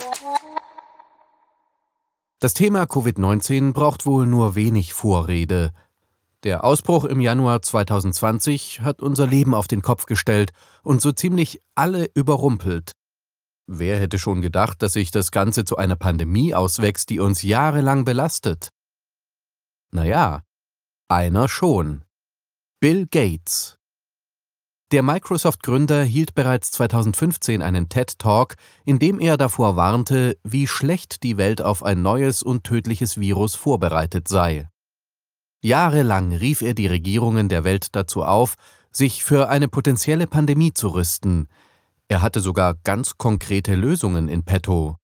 Das Thema Covid-19 braucht wohl nur wenig Vorrede. Der Ausbruch im Januar 2020 hat unser Leben auf den Kopf gestellt und so ziemlich alle überrumpelt. Wer hätte schon gedacht, dass sich das Ganze zu einer Pandemie auswächst, die uns jahrelang belastet? Naja, einer schon. Bill Gates. Der Microsoft-Gründer hielt bereits 2015 einen TED-Talk, in dem er davor warnte, wie schlecht die Welt auf ein neues und tödliches Virus vorbereitet sei. Jahrelang rief er die Regierungen der Welt dazu auf, sich für eine potenzielle Pandemie zu rüsten. Er hatte sogar ganz konkrete Lösungen in petto.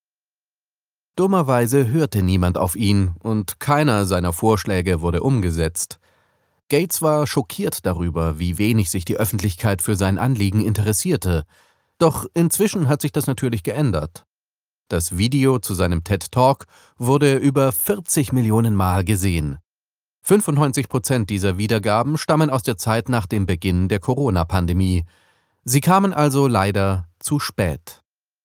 Dummerweise hörte niemand auf ihn und keiner seiner Vorschläge wurde umgesetzt. Gates war schockiert darüber, wie wenig sich die Öffentlichkeit für sein Anliegen interessierte. Doch inzwischen hat sich das natürlich geändert. Das Video zu seinem TED-Talk wurde über 40 Millionen Mal gesehen. 95% dieser Wiedergaben stammen aus der Zeit nach dem Beginn der Corona-Pandemie. Sie kamen also leider zu spät.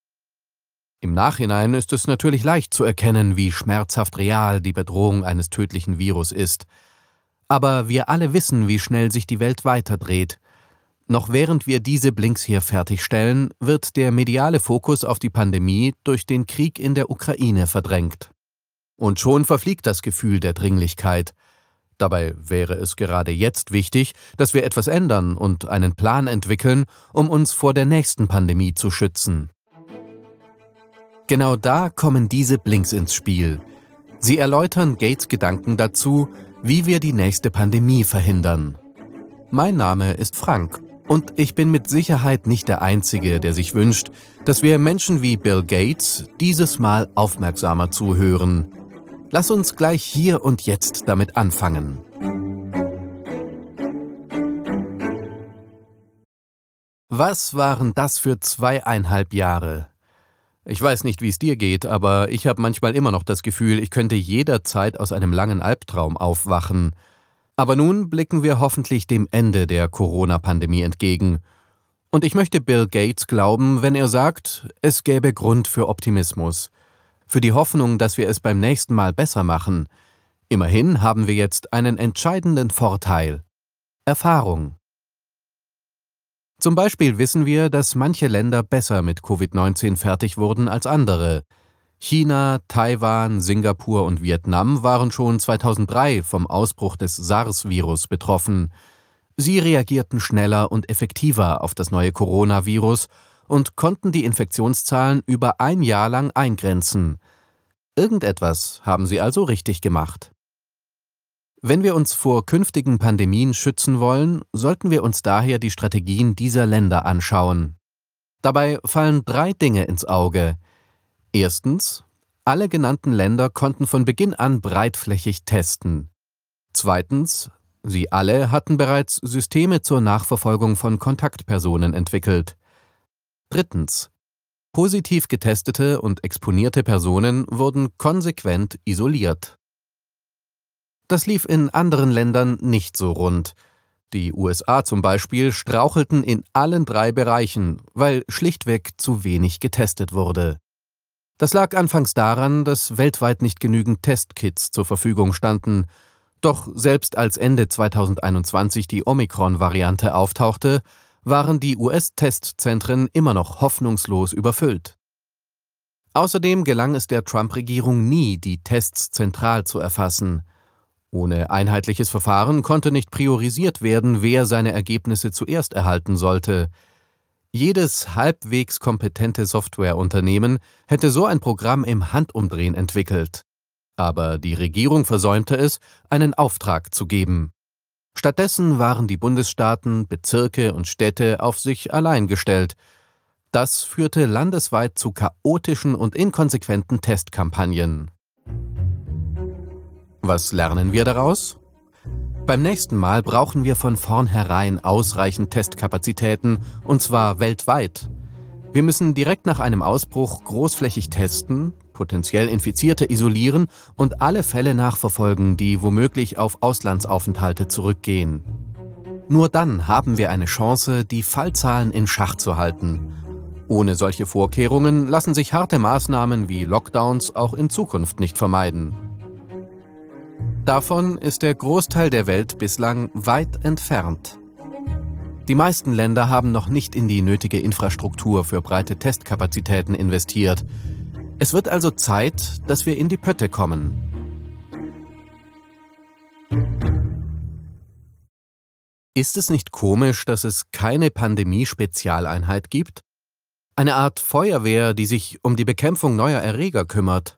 Im Nachhinein ist es natürlich leicht zu erkennen, wie schmerzhaft real die Bedrohung eines tödlichen Virus ist. Aber wir alle wissen, wie schnell sich die Welt weiterdreht. Noch während wir diese Blinks hier fertigstellen, wird der mediale Fokus auf die Pandemie durch den Krieg in der Ukraine verdrängt. Und schon verfliegt das Gefühl der Dringlichkeit. Dabei wäre es gerade jetzt wichtig, dass wir etwas ändern und einen Plan entwickeln, um uns vor der nächsten Pandemie zu schützen. Genau da kommen diese Blinks ins Spiel. Sie erläutern Gates' Gedanken dazu, wie wir die nächste Pandemie verhindern. Mein Name ist Frank und ich bin mit Sicherheit nicht der Einzige, der sich wünscht, dass wir Menschen wie Bill Gates dieses Mal aufmerksamer zuhören. Lass uns gleich hier und jetzt damit anfangen. Was waren das für 2,5 Jahre? Ich weiß nicht, wie es dir geht, aber ich habe manchmal immer noch das Gefühl, ich könnte jederzeit aus einem langen Albtraum aufwachen. Aber nun blicken wir hoffentlich dem Ende der Corona-Pandemie entgegen. Und ich möchte Bill Gates glauben, wenn er sagt, es gäbe Grund für Optimismus. Für die Hoffnung, dass wir es beim nächsten Mal besser machen. Immerhin haben wir jetzt einen entscheidenden Vorteil: Erfahrung. Zum Beispiel wissen wir, dass manche Länder besser mit Covid-19 fertig wurden als andere. China, Taiwan, Singapur und Vietnam waren schon 2003 vom Ausbruch des SARS-Virus betroffen. Sie reagierten schneller und effektiver auf das neue Coronavirus und konnten die Infektionszahlen über ein Jahr lang eingrenzen. Irgendetwas haben sie also richtig gemacht. Wenn wir uns vor künftigen Pandemien schützen wollen, sollten wir uns daher die Strategien dieser Länder anschauen. Dabei fallen 3 Dinge ins Auge. Erstens, alle genannten Länder konnten von Beginn an breitflächig testen. Zweitens, sie alle hatten bereits Systeme zur Nachverfolgung von Kontaktpersonen entwickelt. Drittens, positiv getestete und exponierte Personen wurden konsequent isoliert. Das lief in anderen Ländern nicht so rund. Die USA zum Beispiel strauchelten in allen 3 Bereichen, weil schlichtweg zu wenig getestet wurde. Das lag anfangs daran, dass weltweit nicht genügend Testkits zur Verfügung standen. Doch selbst als Ende 2021 die Omikron-Variante auftauchte, waren die US-Testzentren immer noch hoffnungslos überfüllt. Außerdem gelang es der Trump-Regierung nie, die Tests zentral zu erfassen. Ohne einheitliches Verfahren konnte nicht priorisiert werden, wer seine Ergebnisse zuerst erhalten sollte. Jedes halbwegs kompetente Softwareunternehmen hätte so ein Programm im Handumdrehen entwickelt. Aber die Regierung versäumte es, einen Auftrag zu geben. Stattdessen waren die Bundesstaaten, Bezirke und Städte auf sich allein gestellt. Das führte landesweit zu chaotischen und inkonsequenten Testkampagnen. Was lernen wir daraus? Beim nächsten Mal brauchen wir von vornherein ausreichend Testkapazitäten, und zwar weltweit. Wir müssen direkt nach einem Ausbruch großflächig testen, potenziell Infizierte isolieren und alle Fälle nachverfolgen, die womöglich auf Auslandsaufenthalte zurückgehen. Nur dann haben wir eine Chance, die Fallzahlen in Schach zu halten. Ohne solche Vorkehrungen lassen sich harte Maßnahmen wie Lockdowns auch in Zukunft nicht vermeiden. Davon ist der Großteil der Welt bislang weit entfernt. Die meisten Länder haben noch nicht in die nötige Infrastruktur für breite Testkapazitäten investiert. Es wird also Zeit, dass wir in die Pötte kommen. Ist es nicht komisch, dass es keine Pandemie-Spezialeinheit gibt? Eine Art Feuerwehr, die sich um die Bekämpfung neuer Erreger kümmert.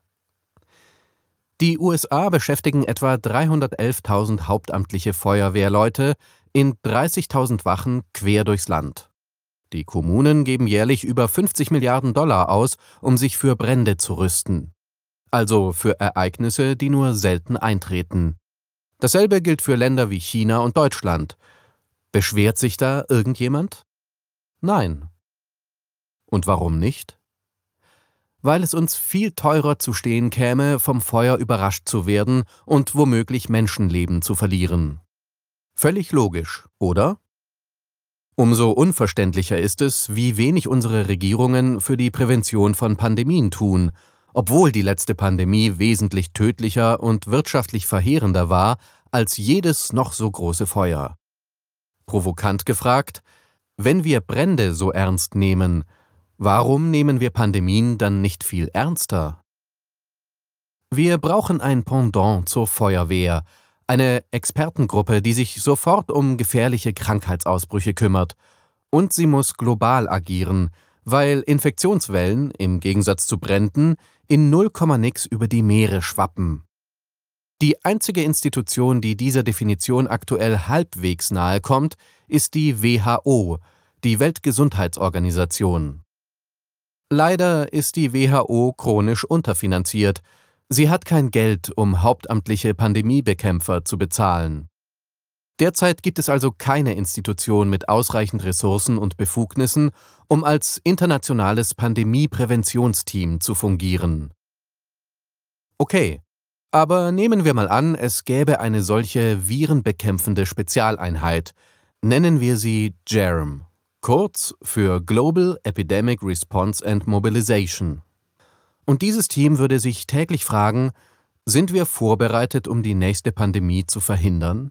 Die USA beschäftigen etwa 311.000 hauptamtliche Feuerwehrleute in 30.000 Wachen quer durchs Land. Die Kommunen geben jährlich über 50 Milliarden Dollar aus, um sich für Brände zu rüsten. Also für Ereignisse, die nur selten eintreten. Dasselbe gilt für Länder wie China und Deutschland. Beschwert sich da irgendjemand? Nein. Und warum nicht? Weil es uns viel teurer zu stehen käme, vom Feuer überrascht zu werden und womöglich Menschenleben zu verlieren. Völlig logisch, oder? Umso unverständlicher ist es, wie wenig unsere Regierungen für die Prävention von Pandemien tun, obwohl die letzte Pandemie wesentlich tödlicher und wirtschaftlich verheerender war als jedes noch so große Feuer. Provokant gefragt: Wenn wir Brände so ernst nehmen, warum nehmen wir Pandemien dann nicht viel ernster? Wir brauchen ein Pendant zur Feuerwehr, eine Expertengruppe, die sich sofort um gefährliche Krankheitsausbrüche kümmert. Und sie muss global agieren, weil Infektionswellen, im Gegensatz zu Bränden, in 0, nix über die Meere schwappen. Die einzige Institution, die dieser Definition aktuell halbwegs nahe kommt, ist die WHO, die Weltgesundheitsorganisation. Leider ist die WHO chronisch unterfinanziert. Sie hat kein Geld, um hauptamtliche Pandemiebekämpfer zu bezahlen. Derzeit gibt es also keine Institution mit ausreichend Ressourcen und Befugnissen, um als internationales Pandemiepräventionsteam zu fungieren. Okay, aber nehmen wir mal an, es gäbe eine solche virenbekämpfende Spezialeinheit. Nennen wir sie GERM, kurz für Global Epidemic Response and Mobilization. Und dieses Team würde sich täglich fragen: Sind wir vorbereitet, um die nächste Pandemie zu verhindern?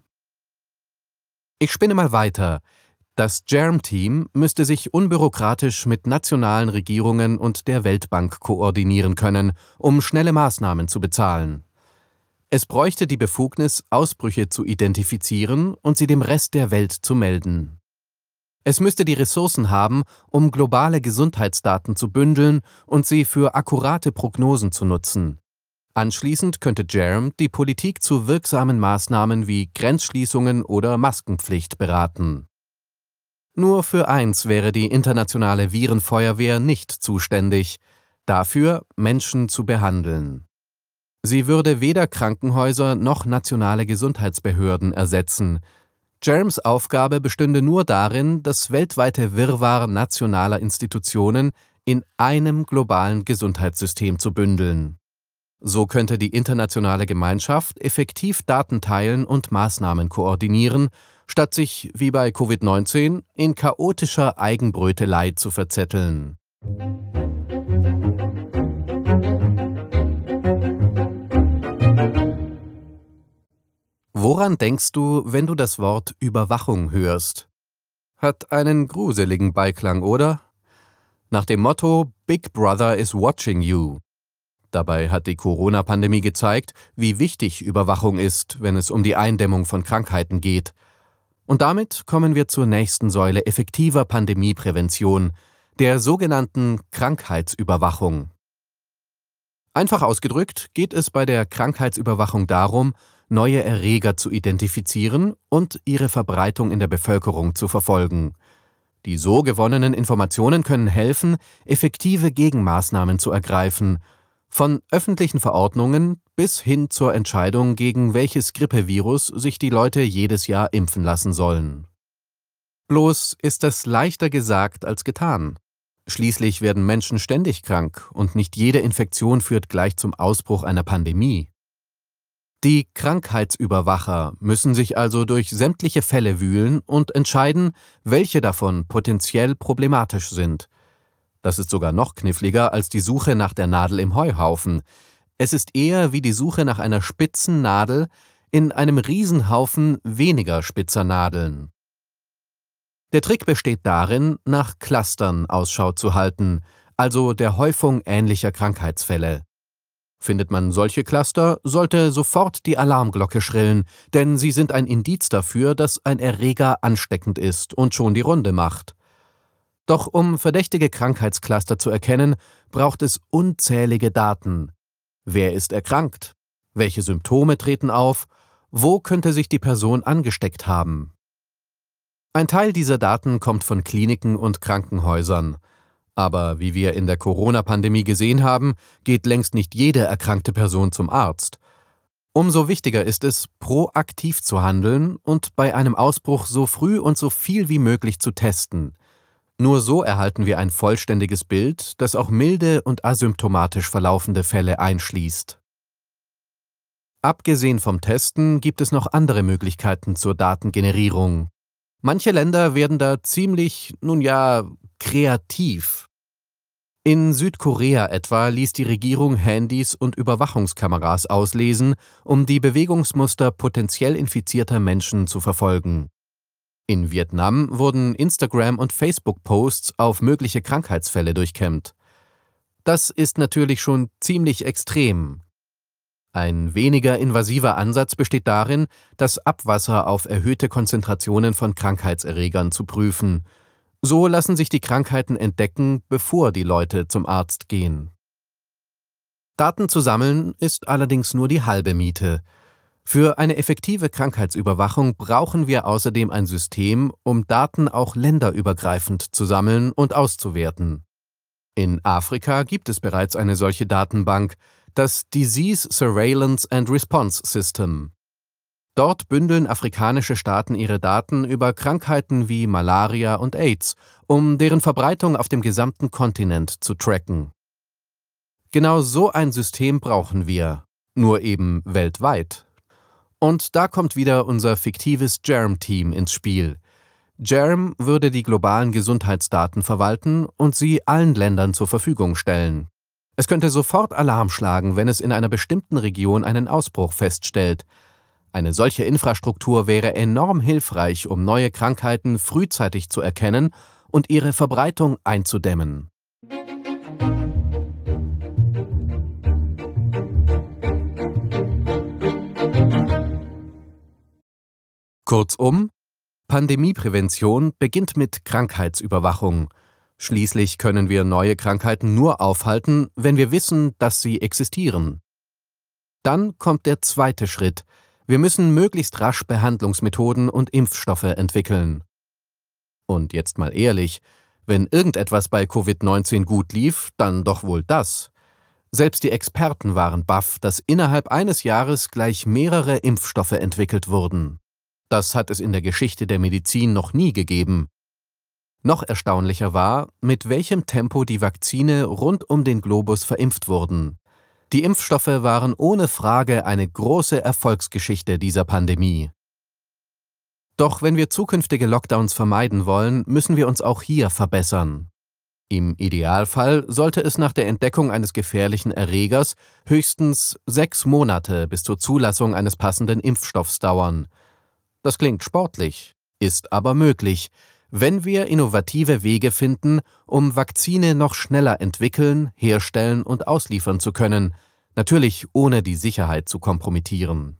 Ich spinne mal weiter. Das GERM-Team müsste sich unbürokratisch mit nationalen Regierungen und der Weltbank koordinieren können, um schnelle Maßnahmen zu bezahlen. Es bräuchte die Befugnis, Ausbrüche zu identifizieren und sie dem Rest der Welt zu melden. Es müsste die Ressourcen haben, um globale Gesundheitsdaten zu bündeln und sie für akkurate Prognosen zu nutzen. Anschließend könnte GERM die Politik zu wirksamen Maßnahmen wie Grenzschließungen oder Maskenpflicht beraten. Nur für eins wäre die internationale Virenfeuerwehr nicht zuständig: dafür, Menschen zu behandeln. Sie würde weder Krankenhäuser noch nationale Gesundheitsbehörden ersetzen. GERMs Aufgabe bestünde nur darin, das weltweite Wirrwarr nationaler Institutionen in einem globalen Gesundheitssystem zu bündeln. So könnte die internationale Gemeinschaft effektiv Daten teilen und Maßnahmen koordinieren, statt sich, wie bei Covid-19, in chaotischer Eigenbrötelei zu verzetteln. Woran denkst du, wenn du das Wort Überwachung hörst? Hat einen gruseligen Beiklang, oder? Nach dem Motto Big Brother is watching you. Dabei hat die Corona-Pandemie gezeigt, wie wichtig Überwachung ist, wenn es um die Eindämmung von Krankheiten geht. Und damit kommen wir zur nächsten Säule effektiver Pandemieprävention, der sogenannten Krankheitsüberwachung. Einfach ausgedrückt geht es bei der Krankheitsüberwachung darum, neue Erreger zu identifizieren und ihre Verbreitung in der Bevölkerung zu verfolgen. Die so gewonnenen Informationen können helfen, effektive Gegenmaßnahmen zu ergreifen, von öffentlichen Verordnungen bis hin zur Entscheidung, gegen welches Grippevirus sich die Leute jedes Jahr impfen lassen sollen. Bloß ist das leichter gesagt als getan. Schließlich werden Menschen ständig krank und nicht jede Infektion führt gleich zum Ausbruch einer Pandemie. Die Krankheitsüberwacher müssen sich also durch sämtliche Fälle wühlen und entscheiden, welche davon potenziell problematisch sind. Das ist sogar noch kniffliger als die Suche nach der Nadel im Heuhaufen. Es ist eher wie die Suche nach einer spitzen Nadel in einem Riesenhaufen weniger spitzer Nadeln. Der Trick besteht darin, nach Clustern Ausschau zu halten, also der Häufung ähnlicher Krankheitsfälle. Findet man solche Cluster, sollte sofort die Alarmglocke schrillen, denn sie sind ein Indiz dafür, dass ein Erreger ansteckend ist und schon die Runde macht. Doch um verdächtige Krankheitscluster zu erkennen, braucht es unzählige Daten. Wer ist erkrankt? Welche Symptome treten auf? Wo könnte sich die Person angesteckt haben? Ein Teil dieser Daten kommt von Kliniken und Krankenhäusern. Aber wie wir in der Corona-Pandemie gesehen haben, geht längst nicht jede erkrankte Person zum Arzt. Umso wichtiger ist es, proaktiv zu handeln und bei einem Ausbruch so früh und so viel wie möglich zu testen. Nur so erhalten wir ein vollständiges Bild, das auch milde und asymptomatisch verlaufende Fälle einschließt. Abgesehen vom Testen gibt es noch andere Möglichkeiten zur Datengenerierung. Manche Länder werden da ziemlich, kreativ. In Südkorea etwa ließ die Regierung Handys und Überwachungskameras auslesen, um die Bewegungsmuster potenziell infizierter Menschen zu verfolgen. In Vietnam wurden Instagram- und Facebook-Posts auf mögliche Krankheitsfälle durchkämmt. Das ist natürlich schon ziemlich extrem. Ein weniger invasiver Ansatz besteht darin, das Abwasser auf erhöhte Konzentrationen von Krankheitserregern zu prüfen. So lassen sich die Krankheiten entdecken, bevor die Leute zum Arzt gehen. Daten zu sammeln ist allerdings nur die halbe Miete. Für eine effektive Krankheitsüberwachung brauchen wir außerdem ein System, um Daten auch länderübergreifend zu sammeln und auszuwerten. In Afrika gibt es bereits eine solche Datenbank, das Disease Surveillance and Response System. Dort bündeln afrikanische Staaten ihre Daten über Krankheiten wie Malaria und AIDS, um deren Verbreitung auf dem gesamten Kontinent zu tracken. Genau so ein System brauchen wir, nur eben weltweit. Und da kommt wieder unser fiktives GERM-Team ins Spiel. GERM würde die globalen Gesundheitsdaten verwalten und sie allen Ländern zur Verfügung stellen. Es könnte sofort Alarm schlagen, wenn es in einer bestimmten Region einen Ausbruch feststellt. Eine solche Infrastruktur wäre enorm hilfreich, um neue Krankheiten frühzeitig zu erkennen und ihre Verbreitung einzudämmen. Kurzum, Pandemieprävention beginnt mit Krankheitsüberwachung. Schließlich können wir neue Krankheiten nur aufhalten, wenn wir wissen, dass sie existieren. Dann kommt der zweite Schritt. Wir müssen möglichst rasch Behandlungsmethoden und Impfstoffe entwickeln. Und jetzt mal ehrlich, wenn irgendetwas bei Covid-19 gut lief, dann doch wohl das. Selbst die Experten waren baff, dass innerhalb eines Jahres gleich mehrere Impfstoffe entwickelt wurden. Das hat es in der Geschichte der Medizin noch nie gegeben. Noch erstaunlicher war, mit welchem Tempo die Vakzine rund um den Globus verimpft wurden. Die Impfstoffe waren ohne Frage eine große Erfolgsgeschichte dieser Pandemie. Doch wenn wir zukünftige Lockdowns vermeiden wollen, müssen wir uns auch hier verbessern. Im Idealfall sollte es nach der Entdeckung eines gefährlichen Erregers höchstens 6 Monate bis zur Zulassung eines passenden Impfstoffs dauern. Das klingt sportlich, ist aber möglich, wenn wir innovative Wege finden, um Vakzine noch schneller entwickeln, herstellen und ausliefern zu können, natürlich ohne die Sicherheit zu kompromittieren.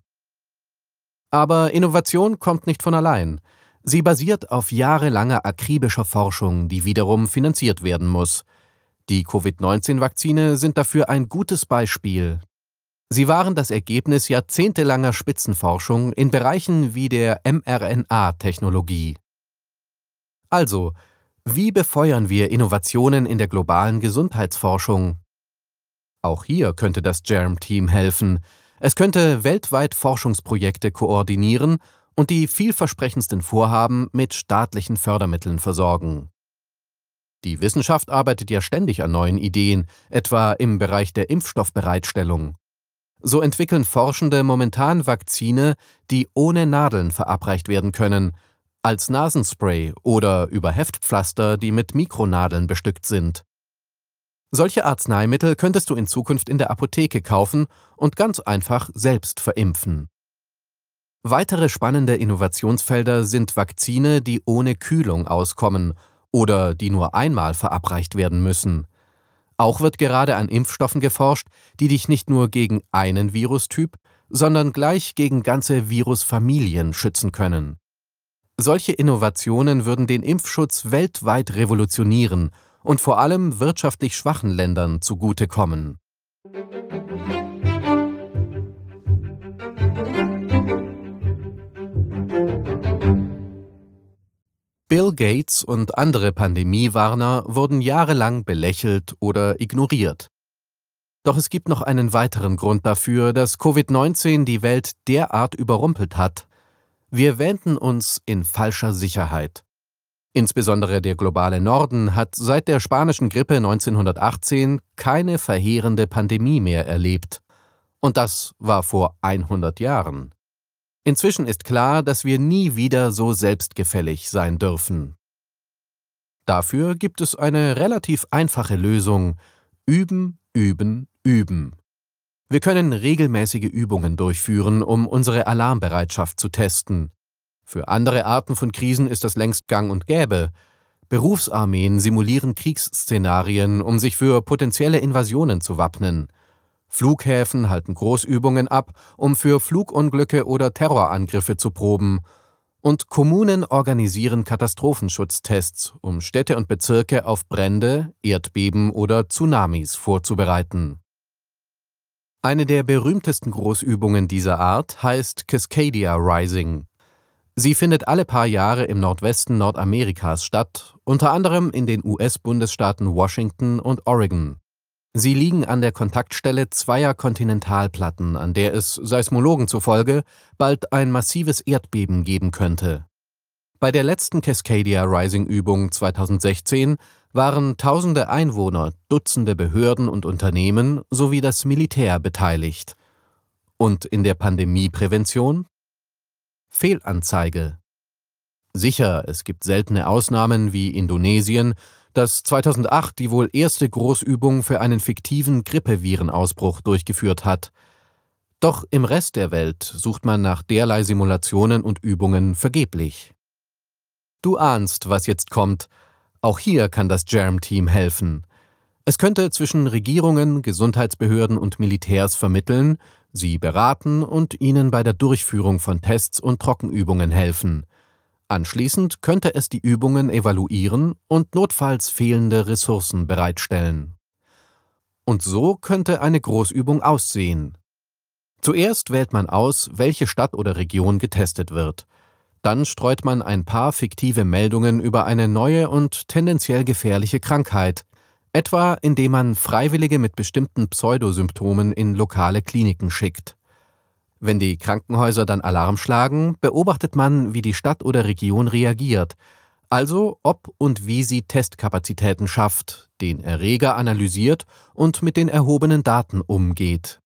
Aber Innovation kommt nicht von allein. Sie basiert auf jahrelanger akribischer Forschung, die wiederum finanziert werden muss. Die Covid-19-Vakzine sind dafür ein gutes Beispiel. Sie waren das Ergebnis jahrzehntelanger Spitzenforschung in Bereichen wie der mRNA-Technologie. Also, wie befeuern wir Innovationen in der globalen Gesundheitsforschung? Auch hier könnte das GERM-Team helfen. Es könnte weltweit Forschungsprojekte koordinieren und die vielversprechendsten Vorhaben mit staatlichen Fördermitteln versorgen. Die Wissenschaft arbeitet ja ständig an neuen Ideen, etwa im Bereich der Impfstoffbereitstellung. So entwickeln Forschende momentan Vakzine, die ohne Nadeln verabreicht werden können, als Nasenspray oder über Heftpflaster, die mit Mikronadeln bestückt sind. Solche Arzneimittel könntest du in Zukunft in der Apotheke kaufen und ganz einfach selbst verimpfen. Weitere spannende Innovationsfelder sind Vakzine, die ohne Kühlung auskommen oder die nur einmal verabreicht werden müssen. Auch wird gerade an Impfstoffen geforscht, die dich nicht nur gegen einen Virustyp, sondern gleich gegen ganze Virusfamilien schützen können. Solche Innovationen würden den Impfschutz weltweit revolutionieren und vor allem wirtschaftlich schwachen Ländern zugutekommen. Bill Gates und andere Pandemiewarner wurden jahrelang belächelt oder ignoriert. Doch es gibt noch einen weiteren Grund dafür, dass Covid-19 die Welt derart überrumpelt hat. Wir wähnten uns in falscher Sicherheit. Insbesondere der globale Norden hat seit der spanischen Grippe 1918 keine verheerende Pandemie mehr erlebt. Und das war vor 100 Jahren. Inzwischen ist klar, dass wir nie wieder so selbstgefällig sein dürfen. Dafür gibt es eine relativ einfache Lösung: Üben, üben, üben. Wir können regelmäßige Übungen durchführen, um unsere Alarmbereitschaft zu testen. Für andere Arten von Krisen ist das längst gang und gäbe. Berufsarmeen simulieren Kriegsszenarien, um sich für potenzielle Invasionen zu wappnen. Flughäfen halten Großübungen ab, um für Flugunglücke oder Terrorangriffe zu proben. Und Kommunen organisieren Katastrophenschutztests, um Städte und Bezirke auf Brände, Erdbeben oder Tsunamis vorzubereiten. Eine der berühmtesten Großübungen dieser Art heißt Cascadia Rising. Sie findet alle paar Jahre im Nordwesten Nordamerikas statt, unter anderem in den US-Bundesstaaten Washington und Oregon. Sie liegen an der Kontaktstelle zweier Kontinentalplatten, an der es Seismologen zufolge bald ein massives Erdbeben geben könnte. Bei der letzten Cascadia Rising-Übung 2016 waren tausende Einwohner, Dutzende Behörden und Unternehmen sowie das Militär beteiligt. Und in der Pandemieprävention? Fehlanzeige. Sicher, es gibt seltene Ausnahmen wie Indonesien, das 2008 die wohl erste Großübung für einen fiktiven Grippevirenausbruch durchgeführt hat. Doch im Rest der Welt sucht man nach derlei Simulationen und Übungen vergeblich. Du ahnst, was jetzt kommt. Auch hier kann das JERM-Team helfen. Es könnte zwischen Regierungen, Gesundheitsbehörden und Militärs vermitteln, sie beraten und ihnen bei der Durchführung von Tests und Trockenübungen helfen. Anschließend könnte es die Übungen evaluieren und notfalls fehlende Ressourcen bereitstellen. Und so könnte eine Großübung aussehen. Zuerst wählt man aus, welche Stadt oder Region getestet wird. Dann streut man ein paar fiktive Meldungen über eine neue und tendenziell gefährliche Krankheit, etwa indem man Freiwillige mit bestimmten Pseudosymptomen in lokale Kliniken schickt. Wenn die Krankenhäuser dann Alarm schlagen, beobachtet man, wie die Stadt oder Region reagiert, also ob und wie sie Testkapazitäten schafft, den Erreger analysiert und mit den erhobenen Daten umgeht.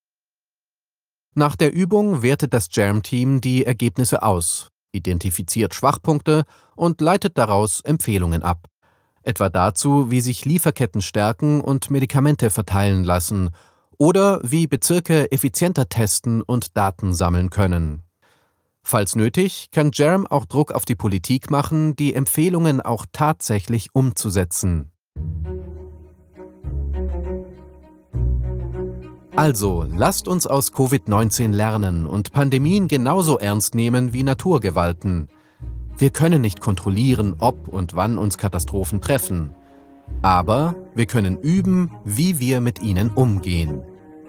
Nach der Übung wertet das JERM-Team die Ergebnisse aus, identifiziert Schwachpunkte und leitet daraus Empfehlungen ab. Etwa dazu, wie sich Lieferketten stärken und Medikamente verteilen lassen oder wie Bezirke effizienter testen und Daten sammeln können. Falls nötig, kann JERM auch Druck auf die Politik machen, die Empfehlungen auch tatsächlich umzusetzen. Also, lasst uns aus Covid-19 lernen und Pandemien genauso ernst nehmen wie Naturgewalten. Wir können nicht kontrollieren, ob und wann uns Katastrophen treffen. Aber wir können üben, wie wir mit ihnen umgehen.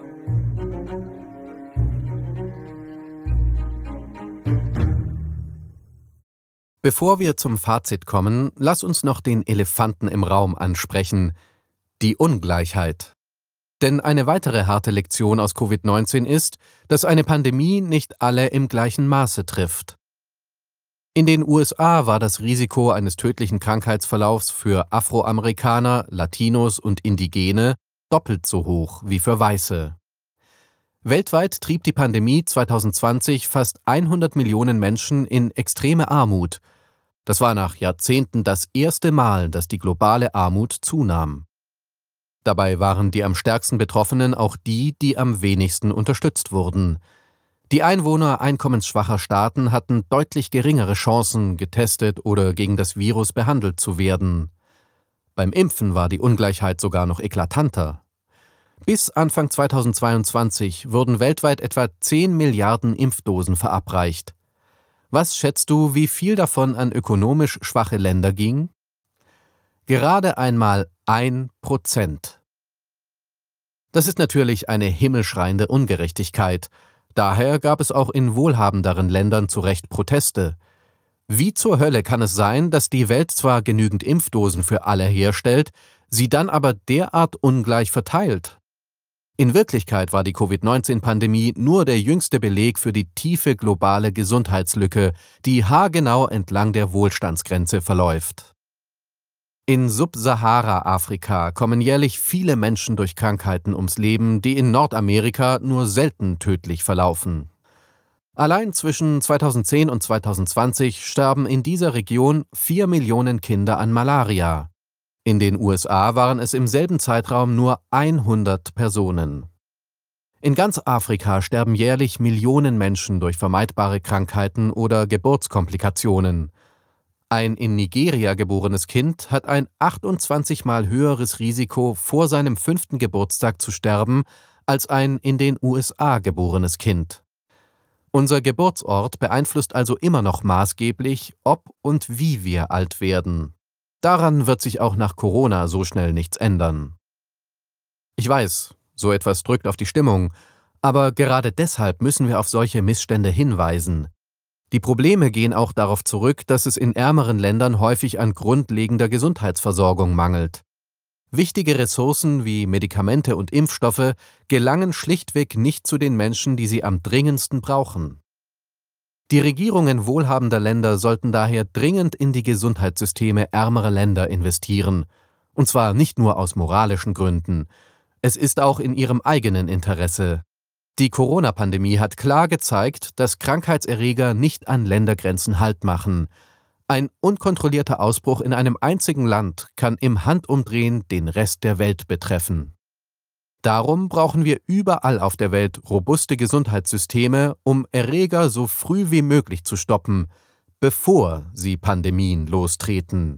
Bevor wir zum Fazit kommen, lass uns noch den Elefanten im Raum ansprechen: die Ungleichheit. Denn eine weitere harte Lektion aus Covid-19 ist, dass eine Pandemie nicht alle im gleichen Maße trifft. In den USA war das Risiko eines tödlichen Krankheitsverlaufs für Afroamerikaner, Latinos und Indigene doppelt so hoch wie für Weiße. Weltweit trieb die Pandemie 2020 fast 100 Millionen Menschen in extreme Armut. Das war nach Jahrzehnten das erste Mal, dass die globale Armut zunahm. Dabei waren die am stärksten Betroffenen auch die, die am wenigsten unterstützt wurden. Die Einwohner einkommensschwacher Staaten hatten deutlich geringere Chancen, getestet oder gegen das Virus behandelt zu werden. Beim Impfen war die Ungleichheit sogar noch eklatanter. Bis Anfang 2022 wurden weltweit etwa 10 Milliarden Impfdosen verabreicht. Was schätzt du, wie viel davon an ökonomisch schwache Länder ging? Gerade einmal 1%. Das ist natürlich eine himmelschreiende Ungerechtigkeit. Daher gab es auch in wohlhabenderen Ländern zu Recht Proteste. Wie zur Hölle kann es sein, dass die Welt zwar genügend Impfdosen für alle herstellt, sie dann aber derart ungleich verteilt? In Wirklichkeit war die Covid-19-Pandemie nur der jüngste Beleg für die tiefe globale Gesundheitslücke, die haargenau entlang der Wohlstandsgrenze verläuft. In Subsahara-Afrika kommen jährlich viele Menschen durch Krankheiten ums Leben, die in Nordamerika nur selten tödlich verlaufen. Allein zwischen 2010 und 2020 starben in dieser Region 4 Millionen Kinder an Malaria. In den USA waren es im selben Zeitraum nur 100 Personen. In ganz Afrika sterben jährlich Millionen Menschen durch vermeidbare Krankheiten oder Geburtskomplikationen. Ein in Nigeria geborenes Kind hat ein 28-mal höheres Risiko, vor seinem 5. Geburtstag zu sterben, als ein in den USA geborenes Kind. Unser Geburtsort beeinflusst also immer noch maßgeblich, ob und wie wir alt werden. Daran wird sich auch nach Corona so schnell nichts ändern. Ich weiß, so etwas drückt auf die Stimmung, aber gerade deshalb müssen wir auf solche Missstände hinweisen. Die Probleme gehen auch darauf zurück, dass es in ärmeren Ländern häufig an grundlegender Gesundheitsversorgung mangelt. Wichtige Ressourcen wie Medikamente und Impfstoffe gelangen schlichtweg nicht zu den Menschen, die sie am dringendsten brauchen. Die Regierungen wohlhabender Länder sollten daher dringend in die Gesundheitssysteme ärmerer Länder investieren. Und zwar nicht nur aus moralischen Gründen. Es ist auch in ihrem eigenen Interesse. Die Corona-Pandemie hat klar gezeigt, dass Krankheitserreger nicht an Ländergrenzen Halt machen. Ein unkontrollierter Ausbruch in einem einzigen Land kann im Handumdrehen den Rest der Welt betreffen. Darum brauchen wir überall auf der Welt robuste Gesundheitssysteme, um Erreger so früh wie möglich zu stoppen, bevor sie Pandemien lostreten.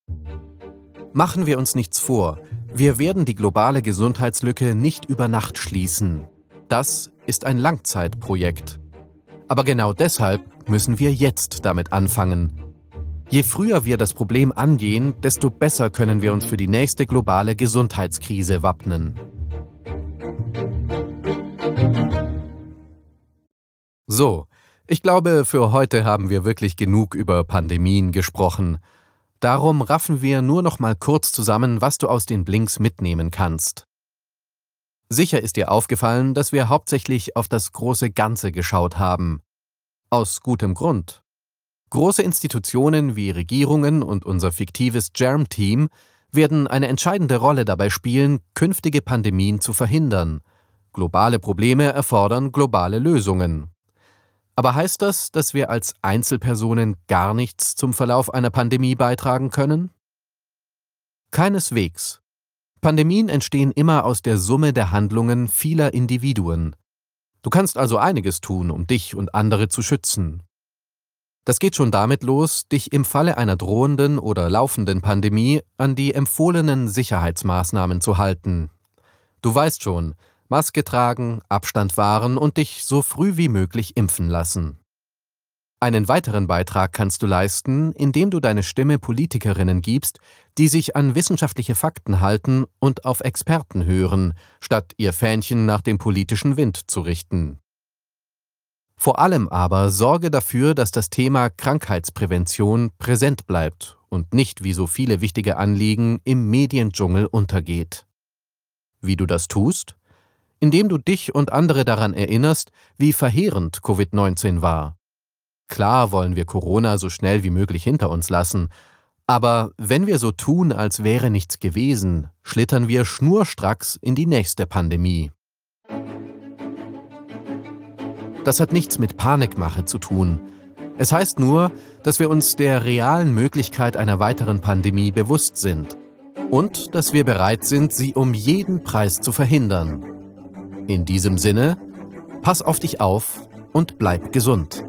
Machen wir uns nichts vor, wir werden die globale Gesundheitslücke nicht über Nacht schließen. Das ist ein Langzeitprojekt. Aber genau deshalb müssen wir jetzt damit anfangen. Je früher wir das Problem angehen, desto besser können wir uns für die nächste globale Gesundheitskrise wappnen. So, ich glaube, für heute haben wir wirklich genug über Pandemien gesprochen. Darum raffen wir nur noch mal kurz zusammen, was du aus den Blinks mitnehmen kannst. Sicher ist dir aufgefallen, dass wir hauptsächlich auf das große Ganze geschaut haben. Aus gutem Grund. Große Institutionen wie Regierungen und unser fiktives GERM-Team werden eine entscheidende Rolle dabei spielen, künftige Pandemien zu verhindern. Globale Probleme erfordern globale Lösungen. Aber heißt das, dass wir als Einzelpersonen gar nichts zum Verlauf einer Pandemie beitragen können? Keineswegs. Pandemien entstehen immer aus der Summe der Handlungen vieler Individuen. Du kannst also einiges tun, um dich und andere zu schützen. Das geht schon damit los, dich im Falle einer drohenden oder laufenden Pandemie an die empfohlenen Sicherheitsmaßnahmen zu halten. Du weißt schon, Maske tragen, Abstand wahren und dich so früh wie möglich impfen lassen. Einen weiteren Beitrag kannst du leisten, indem du deine Stimme Politikerinnen gibst, die sich an wissenschaftliche Fakten halten und auf Experten hören, statt ihr Fähnchen nach dem politischen Wind zu richten. Vor allem aber sorge dafür, dass das Thema Krankheitsprävention präsent bleibt und nicht wie so viele wichtige Anliegen im Mediendschungel untergeht. Wie du das tust? Indem du dich und andere daran erinnerst, wie verheerend Covid-19 war. Klar wollen wir Corona so schnell wie möglich hinter uns lassen, aber wenn wir so tun, als wäre nichts gewesen, schlittern wir schnurstracks in die nächste Pandemie. Das hat nichts mit Panikmache zu tun. Es heißt nur, dass wir uns der realen Möglichkeit einer weiteren Pandemie bewusst sind. und dass wir bereit sind, sie um jeden Preis zu verhindern. In diesem Sinne, pass auf dich auf und bleib gesund.